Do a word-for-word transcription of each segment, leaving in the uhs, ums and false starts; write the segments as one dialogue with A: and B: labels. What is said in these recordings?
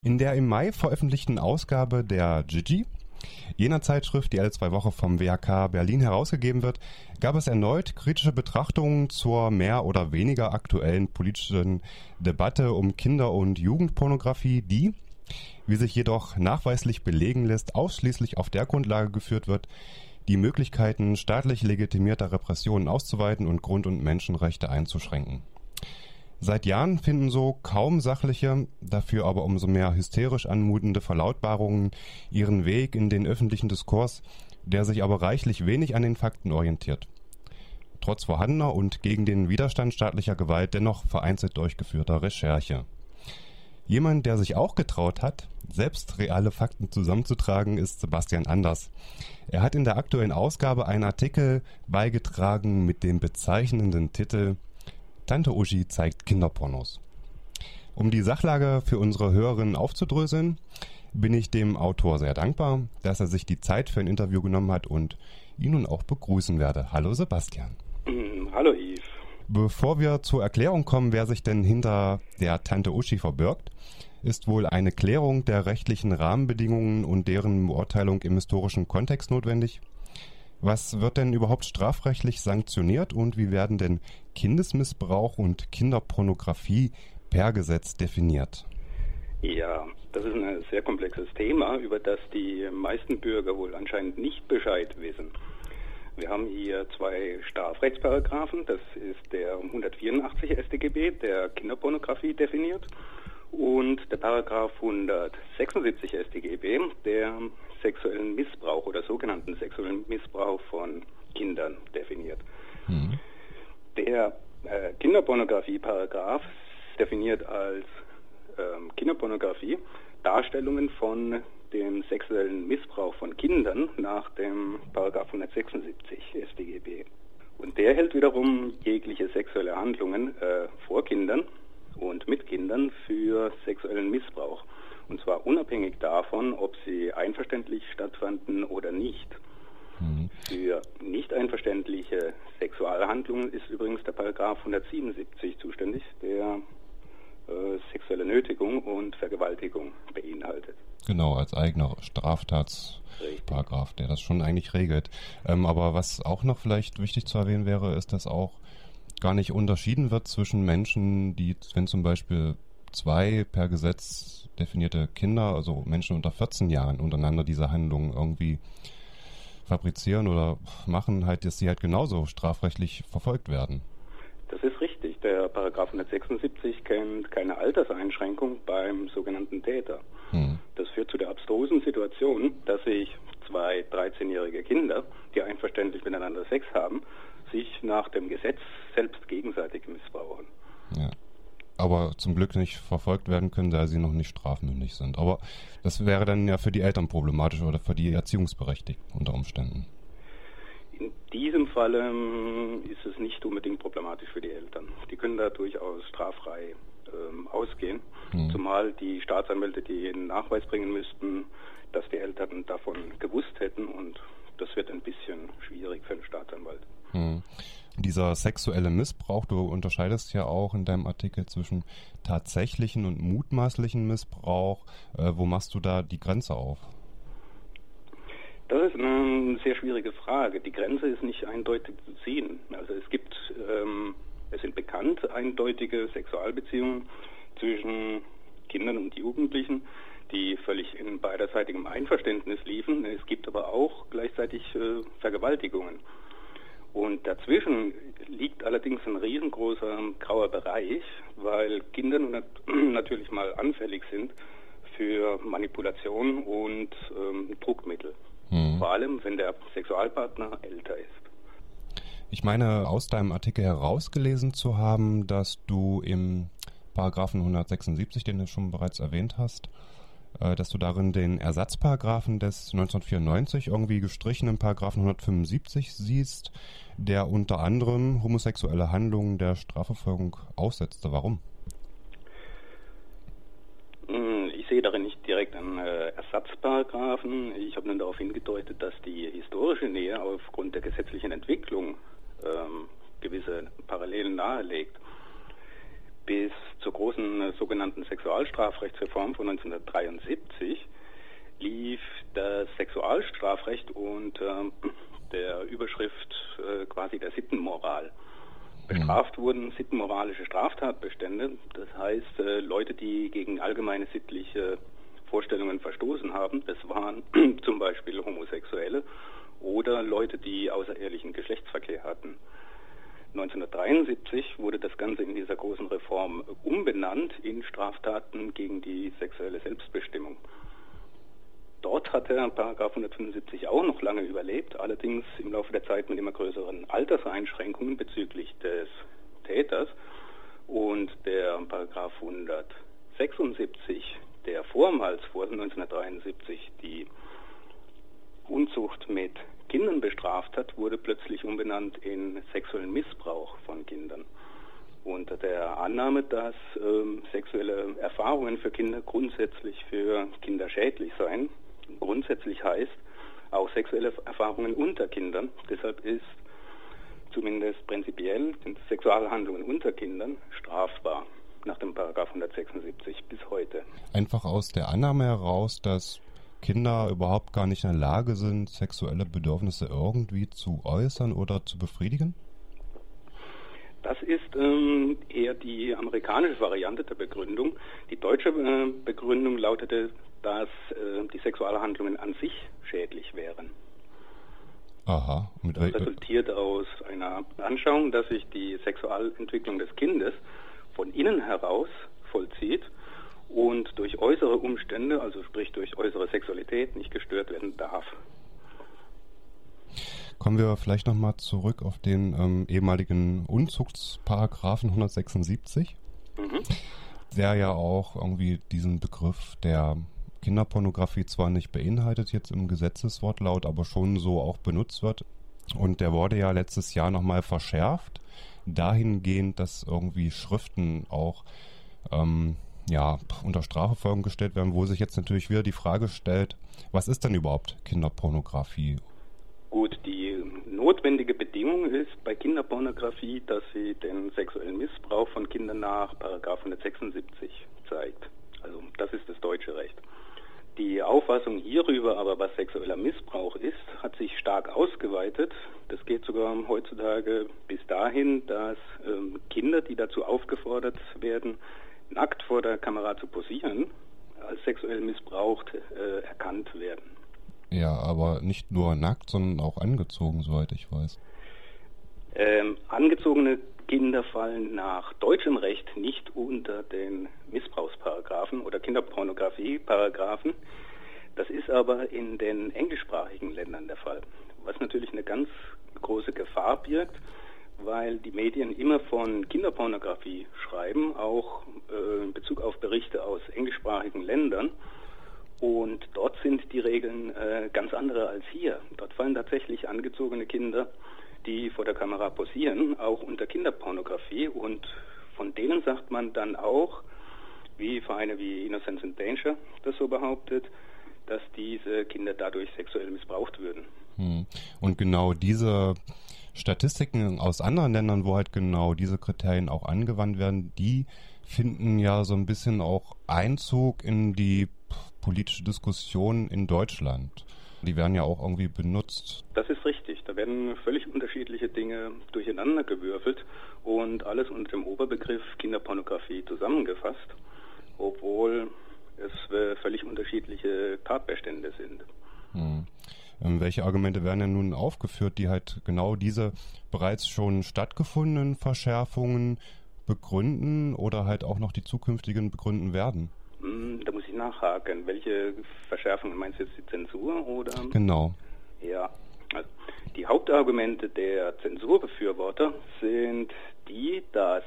A: In der im Mai veröffentlichten Ausgabe der Gigi, jener Zeitschrift, die alle zwei Wochen vom W H K Berlin herausgegeben wird, gab es erneut kritische Betrachtungen zur mehr oder weniger aktuellen politischen Debatte um Kinder- und Jugendpornografie, die, wie sich jedoch nachweislich belegen lässt, ausschließlich auf der Grundlage geführt wird, die Möglichkeiten staatlich legitimierter Repressionen auszuweiten und Grund- und Menschenrechte einzuschränken. Seit Jahren finden so kaum sachliche, dafür aber umso mehr hysterisch anmutende Verlautbarungen ihren Weg in den öffentlichen Diskurs, der sich aber reichlich wenig an den Fakten orientiert. Trotz vorhandener und gegen den Widerstand staatlicher Gewalt dennoch vereinzelt durchgeführter Recherche. Jemand, der sich auch getraut hat, selbst reale Fakten zusammenzutragen, ist Sebastian Anders. Er hat in der aktuellen Ausgabe einen Artikel beigetragen mit dem bezeichnenden Titel Tante Uschi zeigt Kinderpornos. Um die Sachlage für unsere Hörerinnen aufzudröseln, bin ich dem Autor sehr dankbar, dass er sich die Zeit für ein Interview genommen hat und ihn nun auch begrüßen werde. Hallo Sebastian.
B: Hallo Yves.
A: Bevor wir zur Erklärung kommen, wer sich denn hinter der Tante Uschi verbirgt, ist wohl eine Klärung der rechtlichen Rahmenbedingungen und deren Beurteilung im historischen Kontext notwendig. Was wird denn überhaupt strafrechtlich sanktioniert und wie werden denn Kindesmissbrauch und Kinderpornografie per Gesetz definiert?
B: Ja, das ist ein sehr komplexes Thema, über das die meisten Bürger wohl anscheinend nicht Bescheid wissen. Wir haben hier zwei Strafrechtsparagraphen, das ist der hundertvierundachtzig S t G B, der Kinderpornografie definiert, und der Paragraph hundertsechsundsiebzig S t G B, der sexuellen Missbrauch oder sogenannten sexuellen Missbrauch von Kindern definiert. Mhm. Der äh, Kinderpornografie-Paragraph definiert als ähm, Kinderpornografie Darstellungen von dem sexuellen Missbrauch von Kindern nach dem Paragraph hundertsechsundsiebzig S t G B. Und der hält wiederum jegliche sexuelle Handlungen äh, vor Kindern und mit Kindern für sexuellen Missbrauch. Und zwar unabhängig davon, ob sie einverständlich stattfanden oder nicht. Mhm. Für nicht einverständliche Sexualhandlungen ist übrigens der Paragraph hundertsiebenundsiebzig zuständig, der äh, sexuelle Nötigung und Vergewaltigung beinhaltet.
A: Genau, als eigener Straftatsparagraph, der das schon eigentlich regelt. Ähm, aber was auch noch vielleicht wichtig zu erwähnen wäre, ist, dass auch gar nicht unterschieden wird zwischen Menschen, die, wenn zum Beispiel zwei per Gesetz definierte Kinder, also Menschen unter vierzehn Jahren, untereinander diese Handlungen irgendwie fabrizieren oder machen, halt, dass sie halt genauso strafrechtlich verfolgt werden.
B: Das ist richtig. Der Paragraph hundertsechsundsiebzig kennt keine Alterseinschränkung beim sogenannten Täter. Hm. Das führt zu der abstrusen Situation, dass sich zwei dreizehnjährige Kinder, die einverständlich miteinander Sex haben, sich nach dem Gesetz selbst gegenseitig missbrauchen.
A: Ja. Aber zum Glück nicht verfolgt werden können, da sie noch nicht strafmündig sind. Aber das wäre dann ja für die Eltern problematisch oder für die Erziehungsberechtigten unter Umständen.
B: In diesem Fall ähm, ist es nicht unbedingt problematisch für die Eltern. Die können da durchaus straffrei ähm, ausgehen, hm. zumal die Staatsanwälte die Nachweis bringen müssten, dass die Eltern davon gewusst hätten, und das wird ein bisschen schwierig für den Staatsanwalt.
A: Hm. Dieser sexuelle Missbrauch, du unterscheidest ja auch in deinem Artikel zwischen tatsächlichen und mutmaßlichen Missbrauch. Äh, wo machst du da die Grenze auf?
B: Das ist eine sehr schwierige Frage. Die Grenze ist nicht eindeutig zu ziehen. Also es gibt, ähm, es sind bekannt eindeutige Sexualbeziehungen zwischen Kindern und Jugendlichen, die völlig in beiderseitigem Einverständnis liefen. Es gibt aber auch gleichzeitig äh, Vergewaltigungen. Und dazwischen liegt allerdings ein riesengroßer grauer Bereich, weil Kinder nat- natürlich mal anfällig sind für Manipulation und ähm, Druckmittel. Hm. Vor allem, wenn der Sexualpartner älter ist.
A: Ich meine, aus deinem Artikel herausgelesen zu haben, dass du im Paragraphen hundertsechsundsiebzig, den du schon bereits erwähnt hast, dass du darin den Ersatzparagraphen des neunzehnhundertvierundneunzig irgendwie gestrichenen Paragraphen hundertfünfundsiebzig siehst, der unter anderem homosexuelle Handlungen der Strafverfolgung aussetzte. Warum?
B: Ich sehe darin nicht direkt einen äh, Ersatzparagraphen. Ich habe nur darauf hingedeutet, dass die historische Nähe aufgrund der gesetzlichen Entwicklung ähm, gewisse Parallelen nahelegt. bis zur großen äh, sogenannten Sexualstrafrechtsreform von neunzehnhundertdreiundsiebzig lief das Sexualstrafrecht unter der Überschrift äh, quasi der Sittenmoral. Bestraft wurden sittenmoralische Straftatbestände, das heißt äh, Leute, die gegen allgemeine sittliche Vorstellungen verstoßen haben. Das waren zum Beispiel Homosexuelle oder Leute, die außerehelichen Geschlechtsverkehr hatten. neunzehnhundertdreiundsiebzig wurde das Ganze in dieser großen Reform umbenannt in Straftaten gegen die sexuelle Selbstbestimmung. Dort hat der Paragraph hundertfünfundsiebzig auch noch lange überlebt, allerdings im Laufe der Zeit mit immer größeren Alterseinschränkungen bezüglich des Täters. Und der Paragraph hundertsechsundsiebzig, der vormals vor neunzehnhundertdreiundsiebzig die Unzucht mit Kindern bestraft hat, wurde plötzlich umbenannt in sexuellen Missbrauch von Kindern. Unter der Annahme, dass ähm, sexuelle Erfahrungen für Kinder grundsätzlich für Kinder schädlich seien. Grundsätzlich heißt auch sexuelle Erfahrungen unter Kindern. Deshalb ist zumindest prinzipiell sind Sexualhandlungen unter Kindern strafbar nach dem Paragraph hundertsechsundsiebzig bis heute.
A: Einfach aus der Annahme heraus, dass Kinder überhaupt gar nicht in der Lage sind, sexuelle Bedürfnisse irgendwie zu äußern oder zu befriedigen?
B: Das ist ähm, eher die amerikanische Variante der Begründung. Die deutsche äh, Begründung lautete, dass äh, die Sexualhandlungen an sich schädlich wären.
A: Aha.
B: Mit das resultiert aus einer Anschauung, dass sich die Sexualentwicklung des Kindes von innen heraus vollzieht und durch äußere Umstände, also sprich durch äußere Sexualität, nicht gestört werden darf.
A: Kommen wir vielleicht nochmal zurück auf den ähm, ehemaligen Unzuchtsparagraphen hundertsechsundsiebzig, mhm. der ja auch irgendwie diesen Begriff der Kinderpornografie zwar nicht beinhaltet jetzt im Gesetzeswortlaut, aber schon so auch benutzt wird. Und der wurde ja letztes Jahr nochmal verschärft, dahingehend, dass irgendwie Schriften auch ähm, ja, unter Strafverfolgung gestellt werden, wo sich jetzt natürlich wieder die Frage stellt, was ist denn überhaupt Kinderpornografie?
B: Gut, die notwendige Bedingung ist bei Kinderpornografie, dass sie den sexuellen Missbrauch von Kindern nach Paragraph hundertsechsundsiebzig zeigt. Also das ist das deutsche Recht. Die Auffassung hierüber aber, was sexueller Missbrauch ist, hat sich stark ausgeweitet. Das geht sogar heutzutage bis dahin, dass ähm, Kinder, die dazu aufgefordert werden, nackt vor der Kamera zu posieren, als sexuell missbraucht äh, erkannt werden.
A: Ja, aber nicht nur nackt, sondern auch angezogen, soweit ich weiß.
B: Ähm, angezogene Kinder fallen nach deutschem Recht nicht unter den Missbrauchsparagraphen oder Kinderpornografie-Paragraphen. Das ist aber in den englischsprachigen Ländern der Fall, was natürlich eine ganz große Gefahr birgt, weil die Medien immer von Kinderpornografie schreiben, auch äh, in Bezug auf Berichte aus englischsprachigen Ländern. Und dort sind die Regeln äh, ganz andere als hier. Dort fallen tatsächlich angezogene Kinder, die vor der Kamera posieren, auch unter Kinderpornografie. Und von denen sagt man dann auch, wie Vereine wie Innocence in Danger das so behauptet, dass diese Kinder dadurch sexuell missbraucht würden.
A: Hm. Und genau diese Statistiken aus anderen Ländern, wo halt genau diese Kriterien auch angewandt werden, die finden ja so ein bisschen auch Einzug in die politische Diskussion in Deutschland. Die werden ja auch irgendwie benutzt.
B: Das ist richtig. Da werden völlig unterschiedliche Dinge durcheinander gewürfelt und alles unter dem Oberbegriff Kinderpornografie zusammengefasst, obwohl es äh, völlig unterschiedliche Tatbestände sind.
A: Hm. Ähm, welche Argumente werden denn nun aufgeführt, die halt genau diese bereits schon stattgefundenen Verschärfungen begründen oder halt auch noch die zukünftigen begründen werden?
B: Da muss ich nachhaken. Welche Verschärfungen meinst du jetzt, die Zensur oder?
A: Genau.
B: Ja, also die Hauptargumente der Zensurbefürworter sind die, dass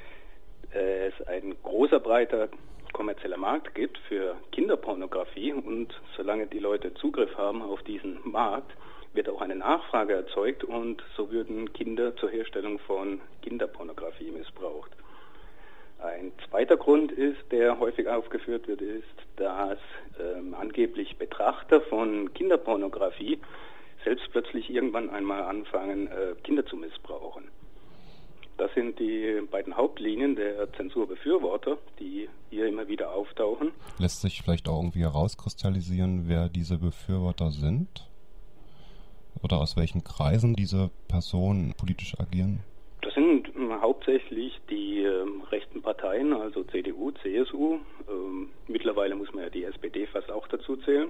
B: es ein großer, breiter kommerzieller Markt gibt für Kinderpornografie und solange die Leute Zugriff haben auf diesen Markt, wird auch eine Nachfrage erzeugt und so würden Kinder zur Herstellung von Kinderpornografie missbraucht. Ein zweiter Grund ist, der häufig aufgeführt wird, ist, dass ähm, angeblich Betrachter von Kinderpornografie selbst plötzlich irgendwann einmal anfangen, äh, Kinder zu missbrauchen. Das sind die beiden Hauptlinien der Zensurbefürworter, die hier immer wieder auftauchen.
A: Lässt sich vielleicht auch irgendwie herauskristallisieren, wer diese Befürworter sind? Oder aus welchen Kreisen diese Personen politisch agieren?
B: Das sind ähm, hauptsächlich die ähm, rechten Parteien, also C D U, C S U. Ähm, mittlerweile muss man ja die S P D fast auch dazu zählen.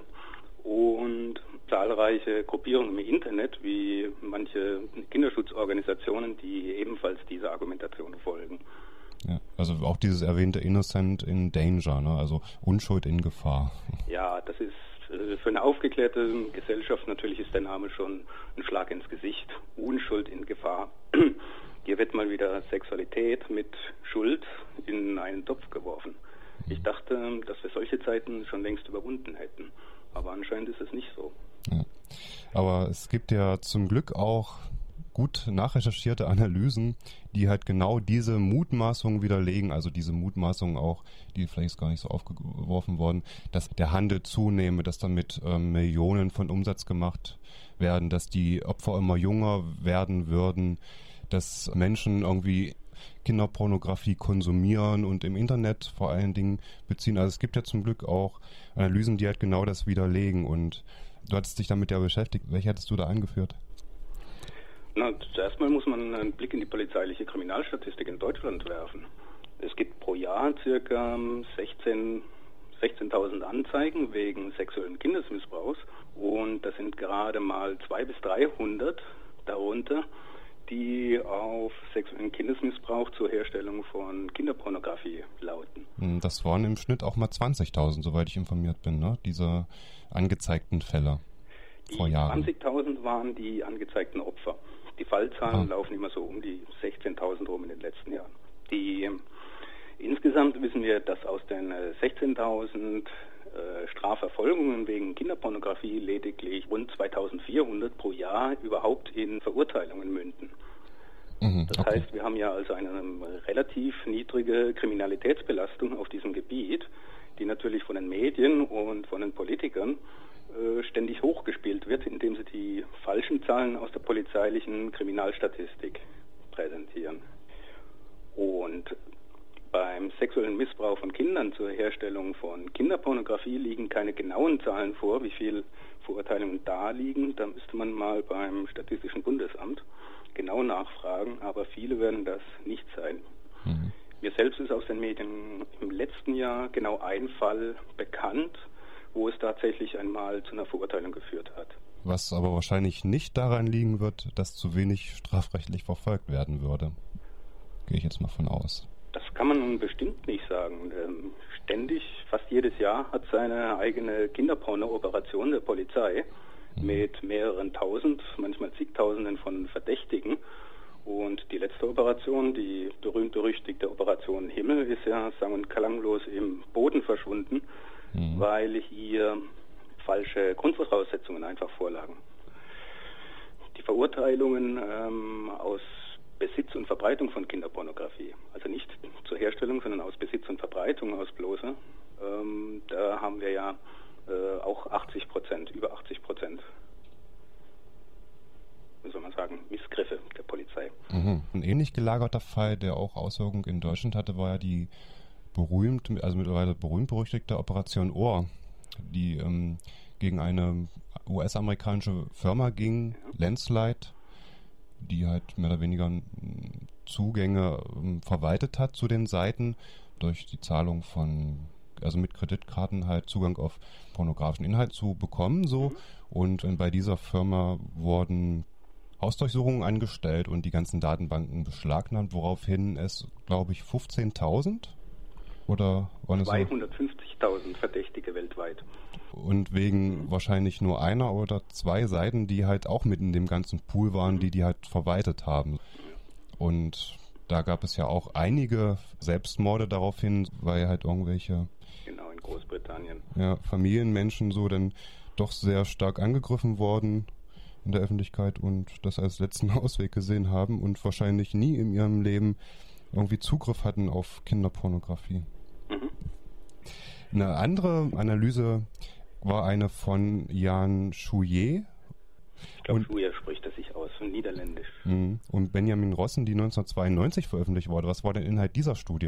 B: Und zahlreiche Gruppierungen im Internet, wie manche Kinderschutzorganisationen, die ebenfalls dieser Argumentation folgen.
A: Ja, also auch dieses erwähnte Innocent in Danger, ne? Also Unschuld in Gefahr.
B: Ja, das ist äh, für eine aufgeklärte Gesellschaft natürlich ist der Name schon ein Schlag ins Gesicht. Unschuld in Gefahr. Hier wird mal wieder Sexualität mit Schuld in einen Topf geworfen. Ich dachte, dass wir solche Zeiten schon längst überwunden hätten. Aber anscheinend ist es nicht so.
A: Ja. Aber es gibt ja zum Glück auch gut nachrecherchierte Analysen, die halt genau diese Mutmaßungen widerlegen, also diese Mutmaßungen auch, die vielleicht ist gar nicht so aufgeworfen worden, dass der Handel zunehme, dass damit ähm, Millionen von Umsatz gemacht werden, dass die Opfer immer jünger werden würden, dass Menschen irgendwie Kinderpornografie konsumieren und im Internet vor allen Dingen beziehen. Also es gibt ja zum Glück auch Analysen, die halt genau das widerlegen, und du hattest dich damit ja beschäftigt. Welche hattest du da angeführt?
B: Na, zuerst mal muss man einen Blick in die polizeiliche Kriminalstatistik in Deutschland werfen. Es gibt pro Jahr circa sechzehn, sechzehntausend Anzeigen wegen sexuellen Kindesmissbrauchs, und das sind gerade mal zweihundert bis dreihundert darunter, die auf sexuellen Kindesmissbrauch zur Herstellung von Kinderpornografie lauten.
A: Das waren im Schnitt auch mal zwanzigtausend, soweit ich informiert bin, ne? Diese angezeigten Fälle vor Jahren.
B: zwanzigtausend waren die angezeigten Opfer. Die Fallzahlen ah. laufen immer so um die sechzehntausend rum in den letzten Jahren. Die, insgesamt wissen wir, dass aus den äh, sechzehntausend äh, Strafverfolgungen wegen Kinderpornografie lediglich rund zweitausendvierhundert pro Jahr überhaupt in Verurteilungen münden. Mhm, das okay. heißt, wir haben ja also eine relativ niedrige Kriminalitätsbelastung auf diesem Gebiet, die natürlich von den Medien und von den Politikern äh, ständig hochgespielt wird, indem sie die falschen Zahlen aus der polizeilichen Kriminalstatistik präsentieren. Und beim sexuellen Missbrauch von Kindern zur Herstellung von Kinderpornografie liegen keine genauen Zahlen vor, wie viel Verurteilungen da liegen. Da müsste man mal beim Statistischen Bundesamt genau nachfragen, aber viele werden das nicht sein. Mhm. Mir selbst ist aus den Medien im letzten Jahr genau ein Fall bekannt, wo es tatsächlich einmal zu einer Verurteilung geführt hat.
A: Was aber wahrscheinlich nicht daran liegen wird, dass zu wenig strafrechtlich verfolgt werden würde. Gehe ich jetzt mal von aus.
B: Das kann man nun bestimmt nicht sagen. Ähm, ständig, fast jedes Jahr hat seine eigene Kinderporno-Operation der Polizei mhm. mit mehreren tausend, manchmal zigtausenden von Verdächtigen. Und die letzte Operation, die berühmt-berüchtigte Operation Himmel, ist ja sang- und klanglos im Boden verschwunden, mhm. weil hier falsche Grundvoraussetzungen einfach vorlagen. Die Verurteilungen ähm, aus Besitz und Verbreitung von Kinderpornografie, also nicht zur Herstellung, sondern aus Besitz und Verbreitung aus bloßer, ähm, da haben wir ja äh, auch achtzig Prozent, über achtzig Prozent, wie soll man sagen, Missgriffe der Polizei.
A: Mhm. Ein ähnlich gelagerter Fall, der auch Auswirkungen in Deutschland hatte, war ja die berühmt, also mittlerweile berühmt-berüchtigte Operation Ohr, die ähm, gegen eine U S-amerikanische Firma ging, ja. Landslide, die halt mehr oder weniger Zugänge ähm, verwaltet hat zu den Seiten durch die Zahlung von, also mit Kreditkarten halt Zugang auf pornografischen Inhalt zu bekommen, so. Mhm. Und äh, bei dieser Firma wurden Hausdurchsuchungen angestellt und die ganzen Datenbanken beschlagnahmt, woraufhin es, glaube ich, fünfzehntausend oder
B: zweihundertfünfzigtausend Verdächtige weltweit.
A: Und wegen wahrscheinlich nur einer oder zwei Seiten, die halt auch mit in dem ganzen Pool waren, die die halt verwaltet haben. Und da gab es ja auch einige Selbstmorde daraufhin, weil halt irgendwelche
B: genau in Großbritannien
A: ja, Familienmenschen so dann doch sehr stark angegriffen worden in der Öffentlichkeit und das als letzten Ausweg gesehen haben und wahrscheinlich nie in ihrem Leben irgendwie Zugriff hatten auf Kinderpornografie. Mhm. Eine andere Analyse war eine von Jan Chouillet.
B: Ich glaube, Chouillet spricht er sich aus. Niederländisch.
A: Mhm. Und Benjamin Rossen, die neunzehnhundertzweiundneunzig veröffentlicht wurde, was war der Inhalt dieser Studie?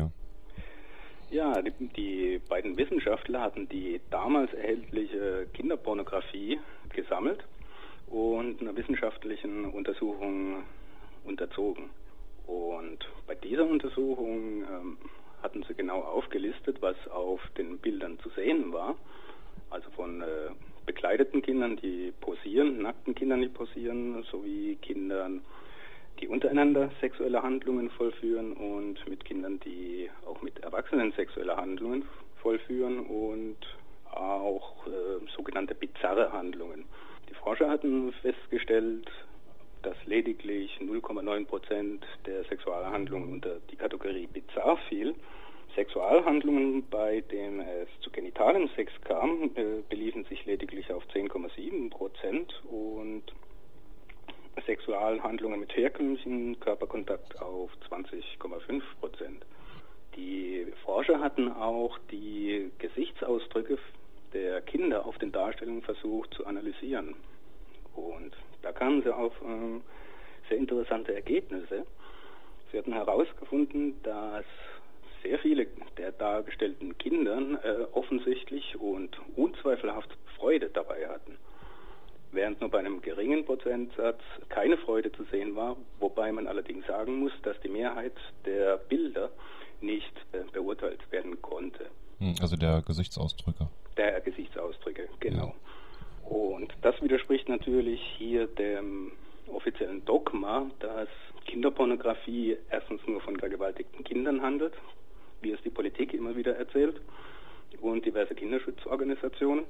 B: Ja, die, die beiden Wissenschaftler hatten die damals erhältliche Kinderpornografie gesammelt und einer wissenschaftlichen Untersuchung unterzogen. Und bei dieser Untersuchung ähm, hatten sie genau aufgelistet, was auf den Bildern zu sehen war. Also von äh, bekleideten Kindern, die posieren, nackten Kindern, die posieren, sowie Kindern, die untereinander sexuelle Handlungen vollführen und mit Kindern, die auch mit Erwachsenen sexuelle Handlungen vollführen und auch äh, sogenannte bizarre Handlungen. Die Forscher hatten festgestellt, dass lediglich null Komma neun Prozent der Sexualhandlungen unter die Kategorie bizarr fiel. Sexualhandlungen, bei denen es zu genitalem Sex kam, äh, beliefen sich lediglich auf zehn Komma sieben Prozent und Sexualhandlungen mit herkömmlichem Körperkontakt auf zwanzig Komma fünf Prozent. Die Forscher hatten auch die Gesichtsausdrücke der Kinder auf den Darstellungen versucht zu analysieren. Und da kamen sie auf äh, sehr interessante Ergebnisse. Sie hatten herausgefunden, dass sehr viele der dargestellten Kindern äh, offensichtlich und unzweifelhaft Freude dabei hatten, während nur bei einem geringen Prozentsatz keine Freude zu sehen war, wobei man allerdings sagen muss, dass die Mehrheit der Bilder nicht äh, beurteilt werden konnte.
A: Also der Gesichtsausdrücke.
B: Der Gesichtsausdrücke, genau. Ja. Und das widerspricht natürlich hier dem offiziellen Dogma, dass Kinderpornografie erstens nur von vergewaltigten Kindern handelt, wie es die Politik immer wieder erzählt, und diverse Kinderschutzorganisationen.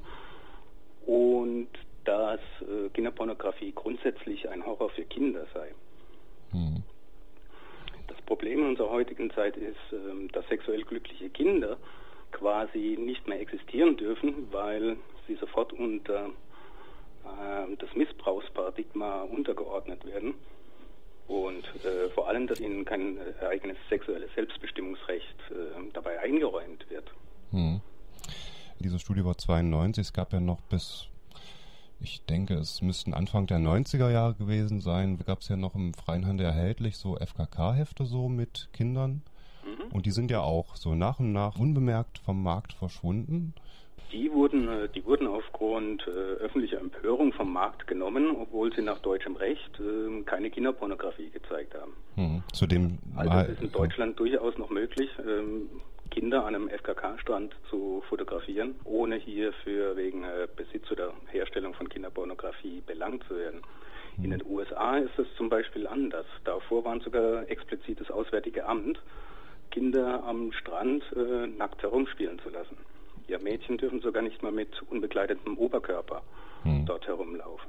B: Und dass äh, Kinderpornografie grundsätzlich ein Horror für Kinder sei. Mhm. Das Problem in unserer heutigen Zeit ist, äh, dass sexuell glückliche Kinder quasi nicht mehr existieren dürfen, weil sie sofort unter äh, das Missbrauchsparadigma untergeordnet werden und äh, vor allem, dass ihnen kein äh, eigenes sexuelles Selbstbestimmungsrecht äh, dabei eingeräumt wird.
A: Mhm. Diese Studie war zweiundneunzig, es gab ja noch bis Ich denke, es müssten Anfang der neunziger Jahre gewesen sein. Gab es ja noch im freien Handel erhältlich so F K K-Hefte so mit Kindern. Mhm. Und die sind ja auch so nach und nach unbemerkt vom Markt verschwunden.
B: Die wurden, die wurden aufgrund äh, öffentlicher Empörung vom Markt genommen, obwohl sie nach deutschem Recht äh, keine Kinderpornografie gezeigt haben.
A: Mhm. Zudem
B: also es ist in Deutschland ja. durchaus noch möglich, ähm, Kinder an einem F K K-Strand zu fotografieren, ohne hierfür wegen äh, Besitz oder Herstellung von Kinderpornografie belangt zu werden. Mhm. In den U S A ist es zum Beispiel anders. Davor waren sogar explizit das Auswärtige Amt, Kinder am Strand äh, nackt herumspielen zu lassen. Ja, Mädchen dürfen sogar nicht mal mit unbekleidetem Oberkörper mhm. dort herumlaufen.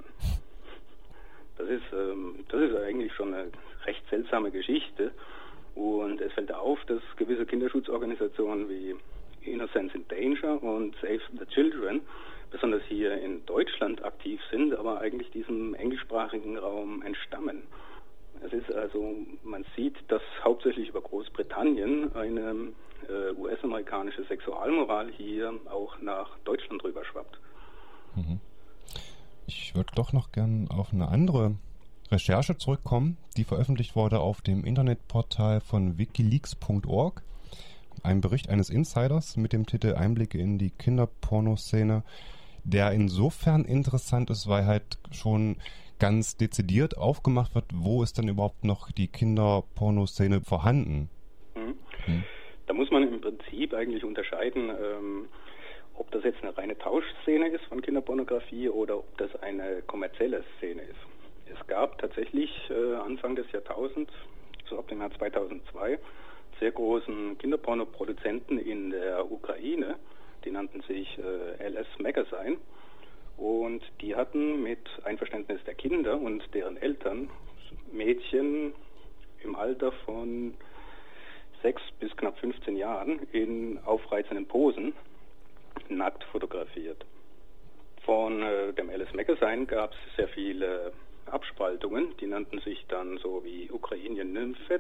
B: Das ist, ähm, das ist eigentlich schon eine recht seltsame Geschichte. Und es fällt auf, dass gewisse Kinderschutzorganisationen wie Innocence in Danger und Save the Children besonders hier in Deutschland aktiv sind, aber eigentlich diesem englischsprachigen Raum entstammen. Es ist also, man sieht, dass hauptsächlich über Großbritannien eine äh, U S-amerikanische Sexualmoral hier auch nach Deutschland rüberschwappt.
A: Mhm. Ich würde doch noch gern auf eine andere Recherche zurückkommen, die veröffentlicht wurde auf dem Internetportal von wikileaks punkt org. Ein Bericht eines Insiders mit dem Titel Einblicke in die Kinderpornoszene, der insofern interessant ist, weil halt schon ganz dezidiert aufgemacht wird, wo ist denn überhaupt noch die Kinderpornoszene vorhanden.
B: Mhm. Hm. Da muss man im Prinzip eigentlich unterscheiden, ähm, ob das jetzt eine reine Tauschszene ist von Kinderpornografie oder ob das eine kommerzielle Szene ist. Es gab tatsächlich äh, Anfang des Jahrtausends, so ab dem Jahr zweitausendzwei, sehr großen Kinderpornoproduzenten in der Ukraine, die nannten sich äh, L S Magazine, und die hatten mit Einverständnis der Kinder und deren Eltern Mädchen im Alter von sechs bis knapp fünfzehn Jahren in aufreizenden Posen nackt fotografiert. Von äh, dem L S Magazine gab es sehr viele Abspaltungen, die nannten sich dann so wie Ukrainian Nymphet,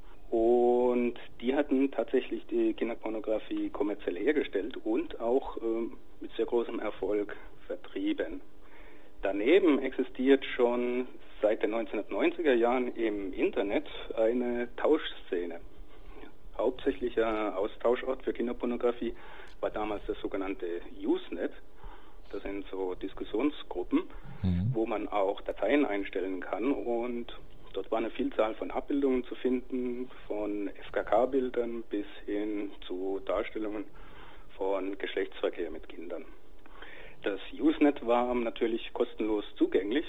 B: und die hatten tatsächlich die Kinderpornografie kommerziell hergestellt und auch ähm, mit sehr großem Erfolg vertrieben. Daneben existiert schon seit den neunzehnhundertneunziger Jahren im Internet eine Tauschszene. Hauptsächlicher Austauschort für Kinderpornografie war damals das sogenannte Usenet. Das sind so Diskussionsgruppen, mhm. wo man auch Dateien einstellen kann, und dort war eine Vielzahl von Abbildungen zu finden, von F K K-Bildern bis hin zu Darstellungen von Geschlechtsverkehr mit Kindern. Das Usenet war natürlich kostenlos zugänglich,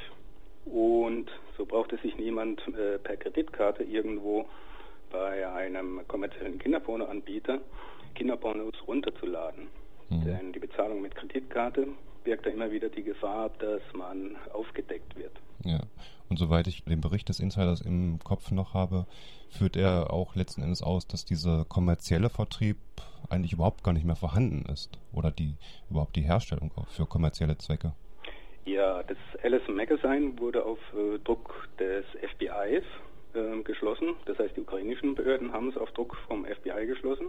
B: und so brauchte sich niemand äh, per Kreditkarte irgendwo bei einem kommerziellen Kinderpornoanbieter Kinderpornos runterzuladen. Mhm. Denn die Bezahlung mit Kreditkarte birgt da immer wieder die Gefahr, dass man aufgedeckt wird.
A: Ja, und soweit ich den Bericht des Insiders im Kopf noch habe, führt er auch letzten Endes aus, dass dieser kommerzielle Vertrieb eigentlich überhaupt gar nicht mehr vorhanden ist, oder die überhaupt die Herstellung für kommerzielle Zwecke.
B: Ja, das Alice Magazine wurde auf äh, Druck des F B Is äh, geschlossen. Das heißt, die ukrainischen Behörden haben es auf Druck vom F B I geschlossen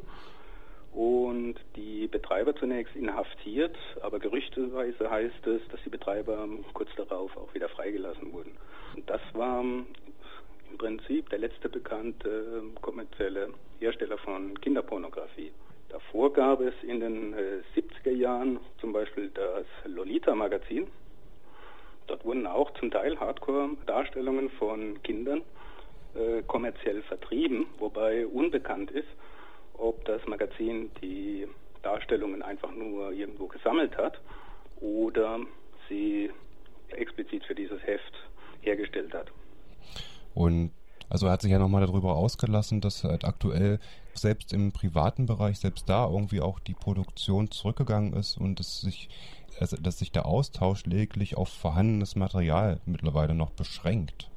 B: und die Betreiber zunächst inhaftiert, aber gerüchteweise heißt es, dass die Betreiber kurz darauf auch wieder freigelassen wurden. Und das war im Prinzip der letzte bekannte äh, kommerzielle Hersteller von Kinderpornografie. Davor gab es in den äh, siebziger Jahren zum Beispiel das Lolita-Magazin. Dort wurden auch zum Teil Hardcore-Darstellungen von Kindern äh, kommerziell vertrieben, wobei unbekannt ist, ob das Magazin die Darstellungen einfach nur irgendwo gesammelt hat oder sie explizit für dieses Heft hergestellt hat.
A: Und also er hat sich ja nochmal darüber ausgelassen, dass halt aktuell selbst im privaten Bereich, selbst da irgendwie auch die Produktion zurückgegangen ist und es sich, also dass sich der Austausch lediglich auf vorhandenes Material mittlerweile noch beschränkt.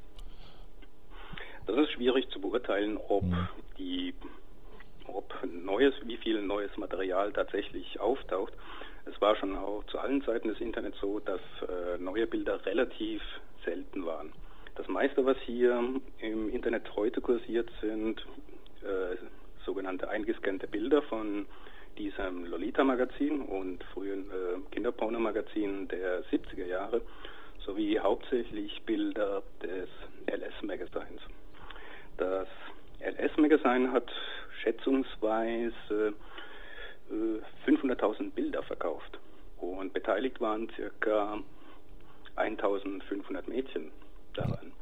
B: Das ist schwierig zu beurteilen, ob hm. die, ob neues, wie viel neues Material tatsächlich auftaucht. Es war schon auch zu allen Zeiten des Internets so, dass äh, neue Bilder relativ selten waren. Das meiste, was hier im Internet heute kursiert, sind äh, sogenannte eingescannte Bilder von diesem Lolita-Magazin und frühen äh, Kinderporno-Magazinen der siebziger Jahre, sowie hauptsächlich Bilder des L S-Magazins. Das L S-Magazin hat schätzungsweise äh, fünfhunderttausend Bilder verkauft und beteiligt waren circa eintausendfünfhundert Mädchen daran.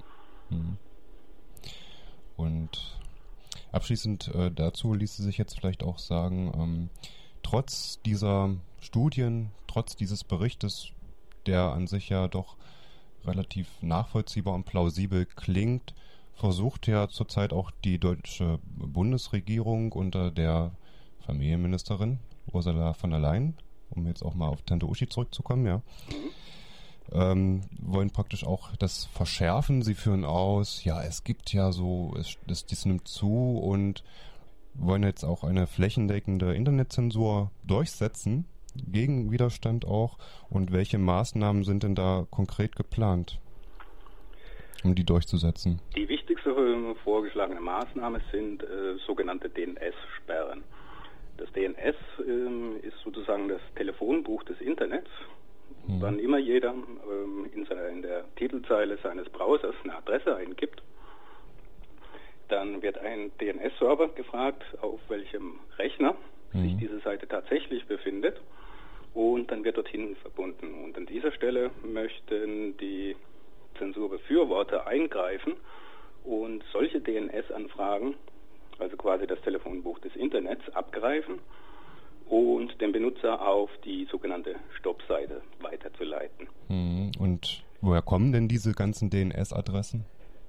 A: Und abschließend äh, dazu ließe sich jetzt vielleicht auch sagen, ähm, trotz dieser Studien, trotz dieses Berichtes, der an sich ja doch relativ nachvollziehbar und plausibel klingt, versucht ja zurzeit auch die deutsche Bundesregierung unter der Familienministerin Ursula von der Leyen, um jetzt auch mal auf Tante Uschi zurückzukommen, ja, Ähm, wollen praktisch auch das verschärfen. Sie führen aus, ja, es gibt ja so, es, das, das nimmt zu, und wollen jetzt auch eine flächendeckende Internetzensur durchsetzen, gegen Widerstand auch. Und welche Maßnahmen sind denn da konkret geplant, um die durchzusetzen?
B: Die wichtigste äh, vorgeschlagene Maßnahme sind äh, sogenannte D N S-Sperren. Das D N S äh, ist sozusagen das Telefonbuch des Internets. Mhm. Wann immer jeder ähm, in, seiner, in der Titelzeile seines Browsers eine Adresse eingibt, dann wird ein D N S-Server gefragt, auf welchem Rechner mhm. sich diese Seite tatsächlich befindet, und dann wird dorthin verbunden. Und an dieser Stelle möchten die Zensurbefürworter eingreifen und solche D N S-Anfragen, also quasi das Telefonbuch des Internets, abgreifen und den Benutzer auf die sogenannte Stoppseite weiterzuleiten.
A: Und woher kommen denn diese ganzen D N S-Adressen?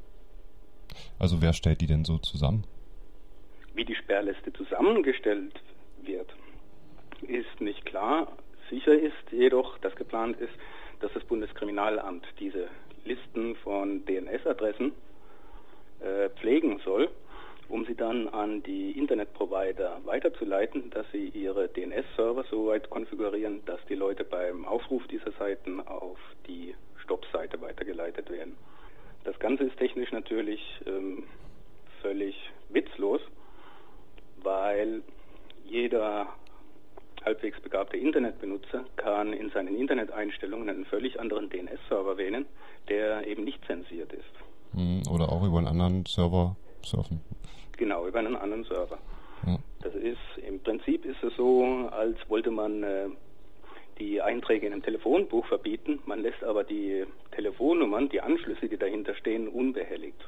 A: Also wer stellt die denn so zusammen?
B: Wie die Sperrliste zusammengestellt wird, ist nicht klar. Sicher ist jedoch, dass geplant ist, dass das Bundeskriminalamt diese Listen von D N S-Adressen äh, pflegen soll, um sie dann an die Internetprovider weiterzuleiten, dass sie ihre D N S-Server so weit konfigurieren, dass die Leute beim Aufruf dieser Seiten auf die Stoppseite weitergeleitet werden. Das Ganze ist technisch natürlich ähm, völlig witzlos, weil jeder halbwegs begabte Internetbenutzer kann in seinen Interneteinstellungen einen völlig anderen D N S-Server wählen, der eben nicht zensiert ist.
A: Oder auch über einen anderen Server surfen.
B: Genau, über einen anderen Server.
A: Ja.
B: Das ist, im Prinzip ist es so, als wollte man äh, die Einträge in einem Telefonbuch verbieten, man lässt aber die Telefonnummern, die Anschlüsse, die dahinter stehen, unbehelligt.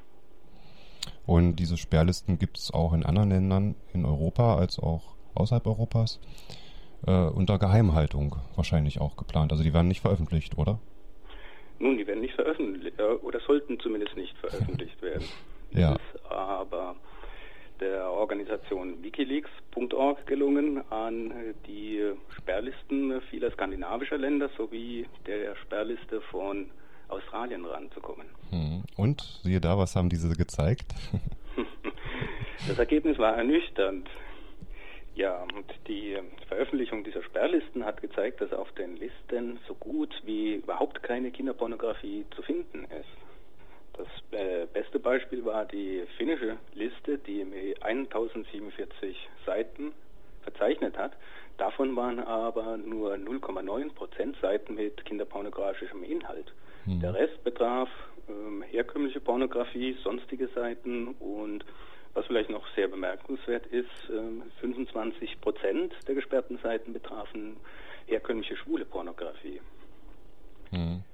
A: Und diese Sperrlisten gibt es auch in anderen Ländern in Europa als auch außerhalb Europas äh, unter Geheimhaltung wahrscheinlich auch geplant. Also die werden nicht veröffentlicht, oder?
B: Nun, die werden nicht veröffentlicht, äh, oder sollten zumindest nicht veröffentlicht werden.
A: Ja.
B: Es ist aber der Organisation Wikileaks Punkt org gelungen, an die Sperrlisten vieler skandinavischer Länder sowie der Sperrliste von Australien ranzukommen.
A: Und, siehe da, was haben diese gezeigt?
B: Das Ergebnis war ernüchternd. Ja, und die Veröffentlichung dieser Sperrlisten hat gezeigt, dass auf den Listen so gut wie überhaupt keine Kinderpornografie zu finden ist. Das äh, beste Beispiel war die finnische Liste, die mit tausendsiebenundvierzig Seiten verzeichnet hat. Davon waren aber nur null Komma neun Prozent Seiten mit kinderpornografischem Inhalt. Mhm. Der Rest betraf ähm, herkömmliche Pornografie, sonstige Seiten und was vielleicht noch sehr bemerkenswert ist, ähm, fünfundzwanzig Prozent der gesperrten Seiten betrafen herkömmliche schwule Pornografie.
A: Mhm.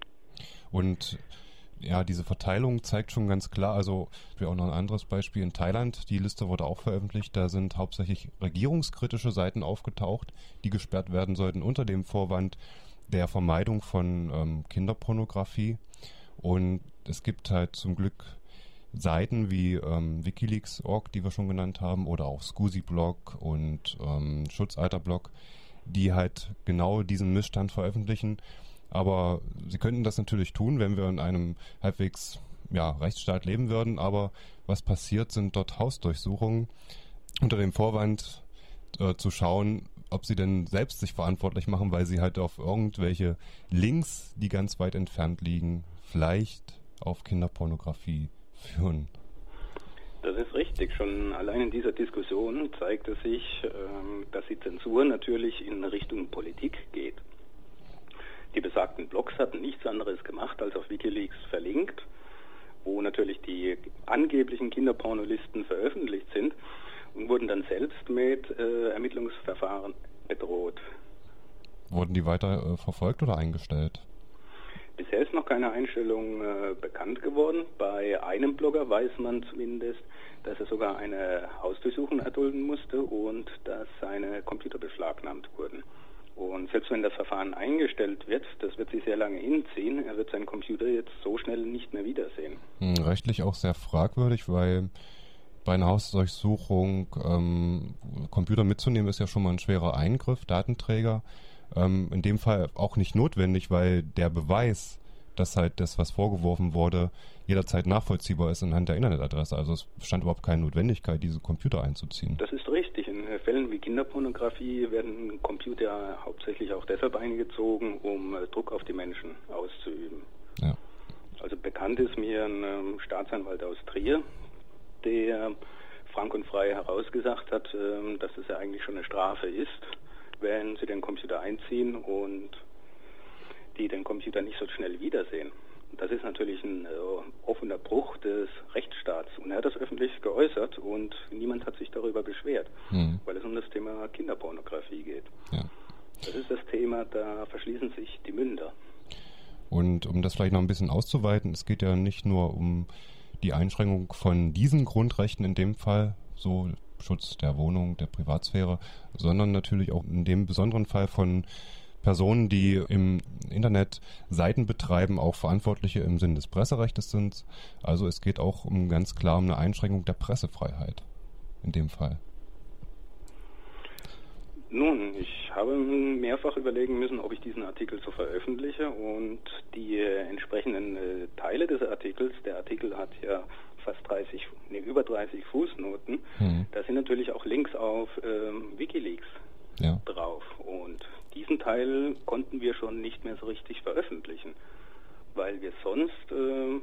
A: Und ja, diese Verteilung zeigt schon ganz klar, also wir auch noch ein anderes Beispiel in Thailand, die Liste wurde auch veröffentlicht, da sind hauptsächlich regierungskritische Seiten aufgetaucht, die gesperrt werden sollten unter dem Vorwand der Vermeidung von ähm, Kinderpornografie. Und es gibt halt zum Glück Seiten wie ähm, Wikileaks Punkt org, die wir schon genannt haben, oder auch Scusi-Blog und ähm, Schutzalter-Blog, die halt genau diesen Missstand veröffentlichen. Aber sie könnten das natürlich tun, wenn wir in einem halbwegs ja, Rechtsstaat leben würden. Aber was passiert, sind dort Hausdurchsuchungen unter dem Vorwand äh, zu schauen, ob sie denn selbst sich verantwortlich machen, weil sie halt auf irgendwelche Links, die ganz weit entfernt liegen, vielleicht auf Kinderpornografie führen.
B: Das ist richtig. Schon allein in dieser Diskussion zeigt es sich, ähm, dass die Zensur natürlich in Richtung Politik geht. Die besagten Blogs hatten nichts anderes gemacht, als auf Wikileaks verlinkt, wo natürlich die angeblichen Kinderpornolisten veröffentlicht sind und wurden dann selbst mit äh, Ermittlungsverfahren bedroht.
A: Wurden die weiter äh, verfolgt oder eingestellt?
B: Bisher ist noch keine Einstellung äh, bekannt geworden. Bei einem Blogger weiß man zumindest, dass er sogar eine Hausdurchsuchung erdulden musste und dass seine Computer beschlagnahmt wurden. Und selbst wenn das Verfahren eingestellt wird, das wird sich sehr lange hinziehen, er wird seinen Computer jetzt so schnell nicht mehr wiedersehen.
A: Hm, rechtlich auch sehr fragwürdig, weil bei einer Hausdurchsuchung ähm, Computer mitzunehmen ist ja schon mal ein schwerer Eingriff, Datenträger. Ähm, in dem Fall auch nicht notwendig, weil der Beweis, dass halt das, was vorgeworfen wurde, jederzeit nachvollziehbar ist anhand der Internetadresse. Also es bestand überhaupt keine Notwendigkeit, diese Computer einzuziehen.
B: Das ist richtig. In Fällen wie Kinderpornografie werden Computer hauptsächlich auch deshalb eingezogen, um Druck auf die Menschen auszuüben.
A: Ja.
B: Also bekannt ist mir ein ähm, Staatsanwalt aus Trier, der frank und frei herausgesagt hat, ähm, dass es ja eigentlich schon eine Strafe ist, wenn sie den Computer einziehen und die den Computer nicht so schnell wiedersehen. Das ist natürlich ein äh, offener Bruch des Rechtsstaats. Und er hat das öffentlich geäußert und niemand hat sich darüber beschwert, hm. weil es um das Thema Kinderpornografie geht.
A: Ja.
B: Das ist das Thema, da verschließen sich die Münder.
A: Und um das vielleicht noch ein bisschen auszuweiten, es geht ja nicht nur um die Einschränkung von diesen Grundrechten in dem Fall, so Schutz der Wohnung, der Privatsphäre, sondern natürlich auch in dem besonderen Fall von Personen, die im Internet Seiten betreiben, auch Verantwortliche im Sinne des Presserechtes sind. Also es geht auch um ganz klar um eine Einschränkung der Pressefreiheit in dem Fall.
B: Nun, ich habe mehrfach überlegen müssen, ob ich diesen Artikel so veröffentliche und die äh, entsprechenden äh, Teile des Artikels, der Artikel hat ja fast dreißig, nee, über dreißig Fußnoten, mhm. da sind natürlich auch Links auf ähm, Wikileaks ja. drauf und diesen Teil konnten wir schon nicht mehr so richtig veröffentlichen, weil wir sonst, äh,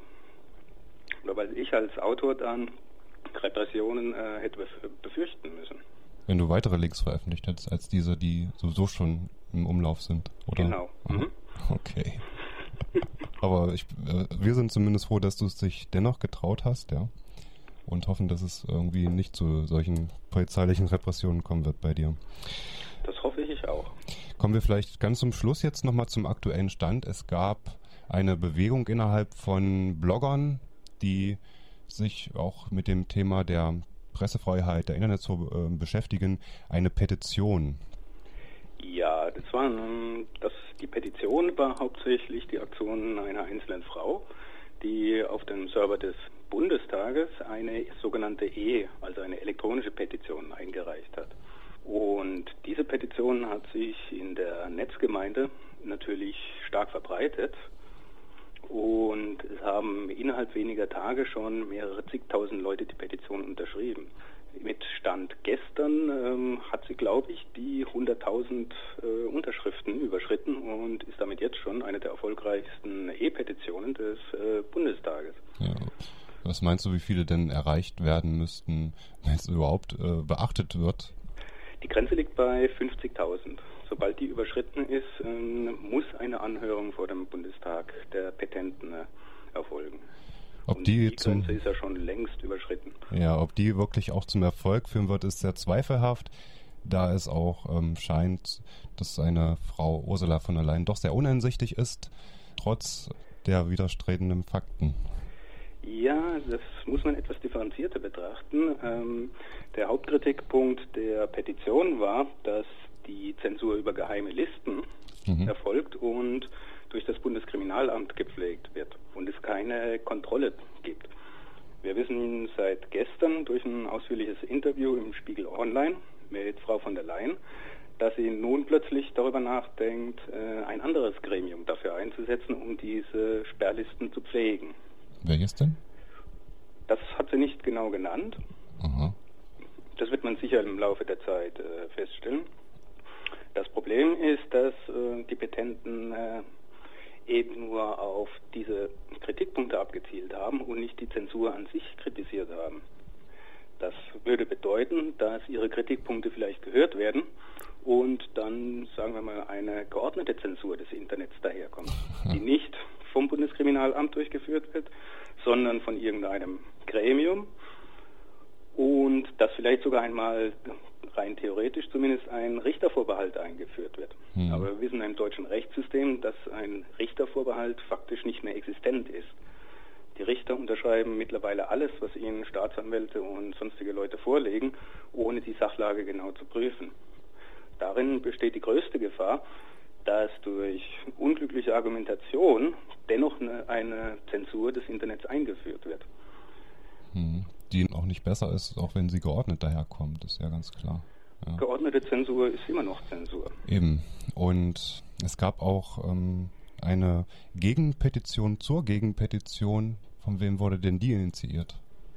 B: oder weil ich als Autor dann Repressionen äh, hätte befürchten müssen.
A: Wenn du weitere Links veröffentlicht hättest, als diese, die sowieso schon im Umlauf sind, oder?
B: Genau. Mhm.
A: Okay. Aber ich, äh, wir sind zumindest froh, dass du es dich dennoch getraut hast, ja. Und hoffen, dass es irgendwie nicht zu solchen polizeilichen Repressionen kommen wird bei dir.
B: Das hoffe ich auch.
A: Kommen wir vielleicht ganz zum Schluss jetzt nochmal zum aktuellen Stand. Es gab eine Bewegung innerhalb von Bloggern, die sich auch mit dem Thema der Pressefreiheit, der Internet zu äh, beschäftigen, eine Petition.
B: Ja, das war das, die Petition war hauptsächlich die Aktion einer einzelnen Frau, die auf dem Server des Bundestages eine sogenannte E, also eine elektronische Petition eingereicht hat. Und diese Petition hat sich in der Netzgemeinde natürlich stark verbreitet und es haben innerhalb weniger Tage schon mehrere zigtausend Leute die Petition unterschrieben. Mit Stand gestern ähm, hat sie, glaube ich, die hunderttausend äh, Unterschriften überschritten und ist damit jetzt schon eine der erfolgreichsten E-Petitionen des äh, Bundestages.
A: Ja. Was meinst du, wie viele denn erreicht werden müssten, wenn es überhaupt äh, beachtet wird?
B: Die Grenze liegt bei fünfzigtausend. Sobald die überschritten ist, ähm, muss eine Anhörung vor dem Bundestag der Petenten äh, erfolgen.
A: Ob
B: Und
A: die,
B: die
A: zum,
B: Grenze ist ja schon längst überschritten.
A: Ja, ob die wirklich auch zum Erfolg führen wird, ist sehr zweifelhaft, da es auch ähm, scheint, dass eine Frau Ursula von der Leyen doch sehr uneinsichtig ist, trotz der widerstrebenden Fakten.
B: Ja, das muss man etwas differenzierter betrachten. Ähm, der Hauptkritikpunkt der Petition war, dass die Zensur über geheime Listen mhm. erfolgt und durch das Bundeskriminalamt gepflegt wird und es keine Kontrolle gibt. Wir wissen seit gestern durch ein ausführliches Interview im Spiegel Online mit Frau von der Leyen, dass sie nun plötzlich darüber nachdenkt, ein anderes Gremium dafür einzusetzen, um diese Sperrlisten zu pflegen.
A: Welches denn?
B: Das hat sie nicht genau genannt.
A: Aha.
B: Das wird man sicher im Laufe der Zeit äh, feststellen. Das Problem ist, dass äh, die Petenten äh, eben nur auf diese Kritikpunkte abgezielt haben und nicht die Zensur an sich kritisiert haben. Das würde bedeuten, dass ihre Kritikpunkte vielleicht gehört werden und dann, sagen wir mal, eine geordnete Zensur des Internets daherkommt, die nicht vom Bundeskriminalamt durchgeführt wird, sondern von irgendeinem Gremium und dass vielleicht sogar einmal rein theoretisch zumindest ein Richtervorbehalt eingeführt wird. Mhm. Aber wir wissen im deutschen Rechtssystem, dass ein Richtervorbehalt faktisch nicht mehr existent ist. Die Richter unterschreiben mittlerweile alles, was ihnen Staatsanwälte und sonstige Leute vorlegen, ohne die Sachlage genau zu prüfen. Darin besteht die größte Gefahr, dass durch unglückliche Argumentation dennoch eine, eine Zensur des Internets eingeführt wird.
A: Hm. Die auch nicht besser ist, auch wenn sie geordnet daherkommt, ist ja ganz klar. Ja.
B: Geordnete Zensur ist immer noch Zensur.
A: Eben. Und es gab auch ähm, eine Gegenpetition zur Gegenpetition. Von wem wurde denn die initiiert?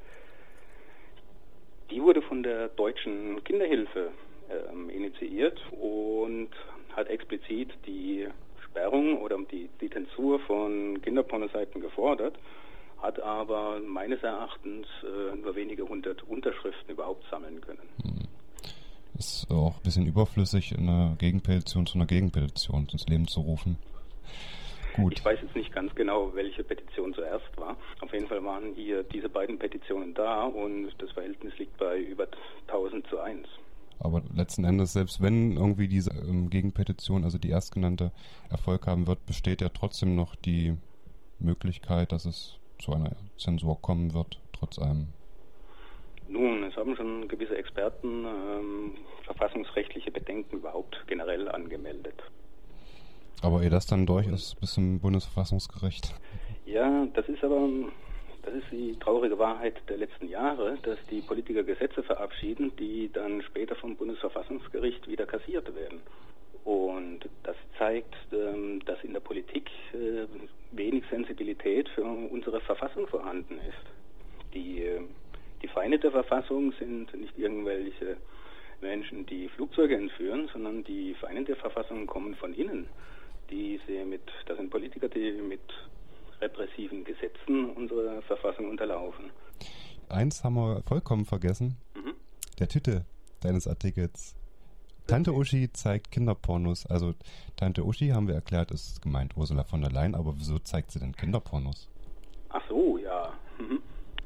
B: Die wurde von der Deutschen Kinderhilfe ähm, initiiert und hat explizit die Sperrung oder die, die Zensur von Kinderpornoseiten gefordert, hat aber meines Erachtens äh, nur wenige hundert Unterschriften überhaupt sammeln können.
A: Hm. Ist auch ein bisschen überflüssig, eine Gegenpetition zu einer Gegenpetition ins Leben zu rufen. Gut.
B: Ich weiß jetzt nicht ganz genau, welche Petition zuerst war. Auf jeden Fall waren hier diese beiden Petitionen da und das Verhältnis liegt bei über tausend zu eins.
A: Aber letzten Endes, selbst wenn irgendwie diese ähm, Gegenpetition, also die erstgenannte, Erfolg haben wird, besteht ja trotzdem noch die Möglichkeit, dass es zu einer Zensur kommen wird, trotz allem.
B: Nun, es haben schon gewisse Experten ähm, verfassungsrechtliche Bedenken überhaupt generell angemeldet.
A: Aber ehe das dann durch ist, bis zum Bundesverfassungsgericht.
B: Ja, das ist aber, das ist die traurige Wahrheit der letzten Jahre, dass die Politiker Gesetze verabschieden, die dann später vom Bundesverfassungsgericht wieder kassiert werden. Und das zeigt, ähm, dass in der Politik äh, wenig Sensibilität für unsere Verfassung vorhanden ist. Die, äh, die Feinde der Verfassung sind nicht irgendwelche Menschen, die Flugzeuge entführen, sondern die Feinde der Verfassung kommen von innen. Die sie mit, das sind Politiker, die mit repressiven Gesetzen unsere Verfassung unterlaufen.
A: Eins haben wir vollkommen vergessen. Mhm. Der Titel deines Artikels. Tante Uschi zeigt Kinderpornos. Also Tante Uschi, haben wir erklärt, ist gemeint Ursula von der Leyen, aber wieso zeigt sie denn Kinderpornos?
B: Ach so, ja. Mhm.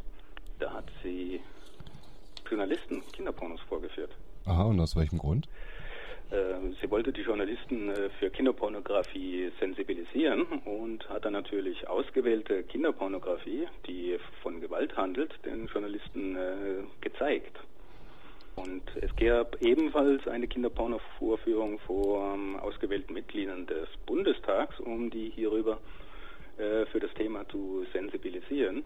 B: Da hat sie Journalisten Kinderpornos vorgeführt.
A: Aha, und aus welchem Grund?
B: Äh, sie wollte die Journalisten äh, für Kinderpornografie sensibilisieren und hat dann natürlich ausgewählte Kinderpornografie, die von Gewalt handelt, den Journalisten äh, gezeigt. Und es gab ebenfalls eine Kinderporno-Vorführung vor ähm, ausgewählten Mitgliedern des Bundestags, um die hierüber äh, für das Thema zu sensibilisieren.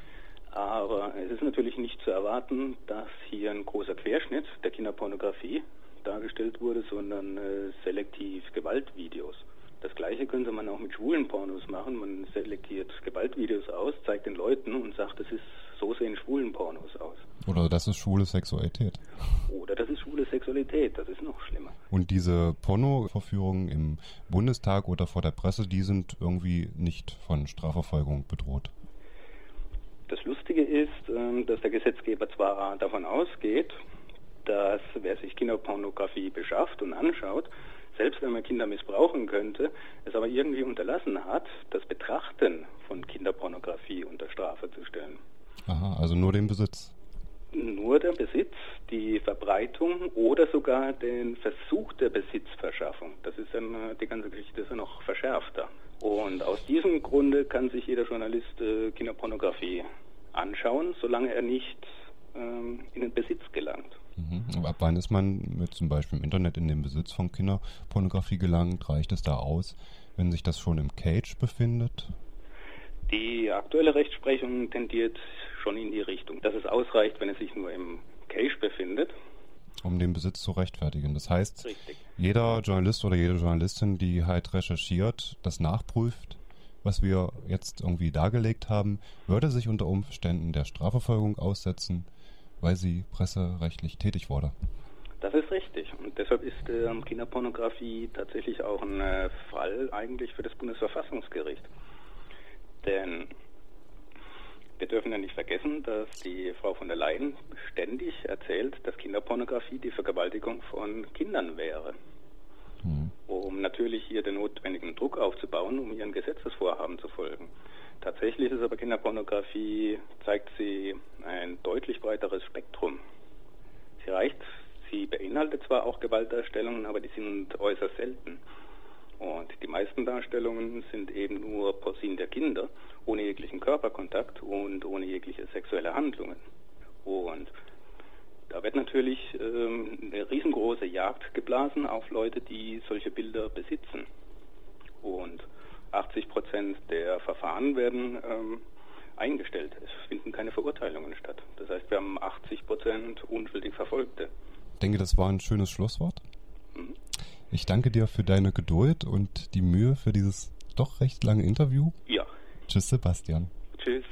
B: Aber es ist natürlich nicht zu erwarten, dass hier ein großer Querschnitt der Kinderpornografie dargestellt wurde, sondern äh, selektiv Gewaltvideos. Das Gleiche könnte man auch mit schwulen Pornos machen. Man selektiert Gewaltvideos aus, zeigt den Leuten und sagt, das ist, so sehen schwulen Pornos aus.
A: Oder das ist schwule Sexualität.
B: Oder das ist schwule Sexualität, das ist noch schlimmer.
A: Und diese Pornovorführungen im Bundestag oder vor der Presse, die sind irgendwie nicht von Strafverfolgung bedroht.
B: Das Lustige ist, dass der Gesetzgeber zwar davon ausgeht, dass wer sich Kinderpornografie beschafft und anschaut, selbst wenn man Kinder missbrauchen könnte, es aber irgendwie unterlassen hat, das Betrachten von Kinderpornografie unter Strafe zu stellen.
A: Aha, also nur den Besitz.
B: Nur der Besitz, die Verbreitung oder sogar den Versuch der Besitzverschaffung. Das ist dann, die ganze Geschichte ist ja noch verschärfter. Und aus diesem Grunde kann sich jeder Journalist äh, Kinderpornografie anschauen, solange er nicht ähm, in den Besitz gelangt.
A: Mhm. Ab wann ist man mit zum Beispiel im Internet in den Besitz von Kinderpornografie gelangt? Reicht es da aus, wenn sich das schon im Cage befindet?
B: Die aktuelle Rechtsprechung tendiert schon in die Richtung, dass es ausreicht, wenn es sich nur im Cache befindet.
A: Um den Besitz zu rechtfertigen. Das heißt,
B: Richtig.
A: Jeder Journalist oder jede Journalistin, die halt recherchiert, das nachprüft, was wir jetzt irgendwie dargelegt haben, würde sich unter Umständen der Strafverfolgung aussetzen, weil sie presserechtlich tätig wurde.
B: Das ist richtig. Und deshalb ist äh, Kinderpornografie tatsächlich auch ein äh, Fall eigentlich für das Bundesverfassungsgericht. Denn wir dürfen ja nicht vergessen, dass die Frau von der Leyen ständig erzählt, dass Kinderpornografie die Vergewaltigung von Kindern wäre. Hm. Um natürlich hier den notwendigen Druck aufzubauen, um ihren Gesetzesvorhaben zu folgen. Tatsächlich ist aber Kinderpornografie, zeigt sie ein deutlich breiteres Spektrum. Sie reicht, sie beinhaltet zwar auch Gewaltdarstellungen, aber die sind äußerst selten. Und die meisten Darstellungen sind eben nur Posen der Kinder, ohne jeglichen Körperkontakt und ohne jegliche sexuelle Handlungen. Und da wird natürlich ähm, eine riesengroße Jagd geblasen auf Leute, die solche Bilder besitzen. Und achtzig Prozent der Verfahren werden ähm, eingestellt. Es finden keine Verurteilungen statt. Das heißt, wir haben achtzig Prozent unschuldig Verfolgte.
A: Ich denke, das war ein schönes Schlusswort. Mhm. Ich danke dir für deine Geduld und die Mühe für dieses doch recht lange Interview.
B: Ja.
A: Tschüss, Sebastian.
B: Tschüss.